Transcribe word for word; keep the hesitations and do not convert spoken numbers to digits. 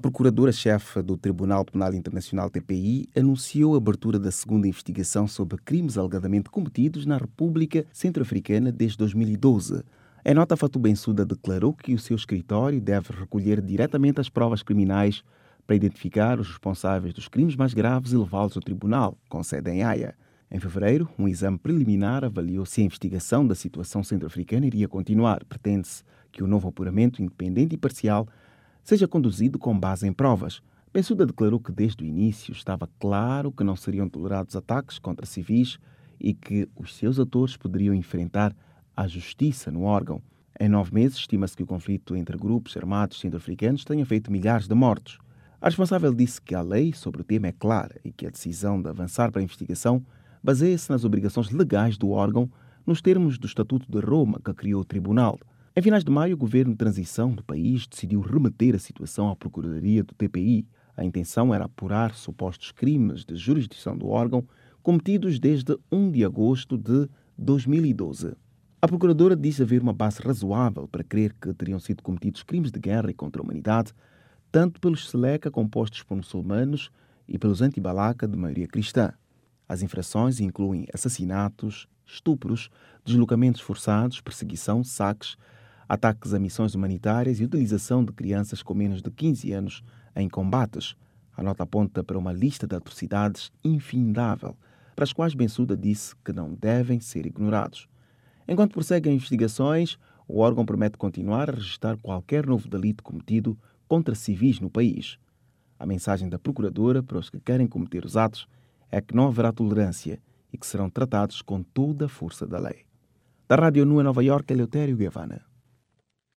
procuradora-chefe do Tribunal Penal Internacional T P I anunciou a abertura da segunda investigação sobre crimes alegadamente cometidos na República Centro-Africana desde dois mil e doze. Em nota, Fatou Bensouda declarou que o seu escritório deve recolher diretamente as provas criminais para identificar os responsáveis dos crimes mais graves e levá-los ao tribunal, com sede em Haia. Em fevereiro, um exame preliminar avaliou se a investigação da situação centro-africana iria continuar. Pretende-se que o novo apuramento independente e parcial seja conduzido com base em provas. Bensouda declarou que desde o início estava claro que não seriam tolerados ataques contra civis e que os seus atores poderiam enfrentar a justiça no órgão. Em nove meses, estima-se que o conflito entre grupos armados centro-africanos tenha feito milhares de mortos. A responsável disse que a lei sobre o tema é clara e que a decisão de avançar para a investigação baseia-se nas obrigações legais do órgão nos termos do Estatuto de Roma que criou o tribunal. Em finais de maio, o governo de transição do país decidiu remeter a situação à Procuradoria do T P I. A intenção era apurar supostos crimes de jurisdição do órgão cometidos desde um de agosto de dois mil e doze. A procuradora disse haver uma base razoável para crer que teriam sido cometidos crimes de guerra e contra a humanidade, tanto pelos Seleka, compostos por muçulmanos, e pelos anti-Balaka, de maioria cristã. As infrações incluem assassinatos, estupros, deslocamentos forçados, perseguição, saques, ataques a missões humanitárias e utilização de crianças com menos de quinze anos em combates. A nota aponta para uma lista de atrocidades infindável, para as quais Bensouda disse que não devem ser ignorados. Enquanto prosseguem investigações, o órgão promete continuar a registrar qualquer novo delito cometido contra civis no país. A mensagem da Procuradora para os que querem cometer os atos é que não haverá tolerância e que serão tratados com toda a força da lei. Da Rádio Nua Nova Iorque, Eleutério Guevara.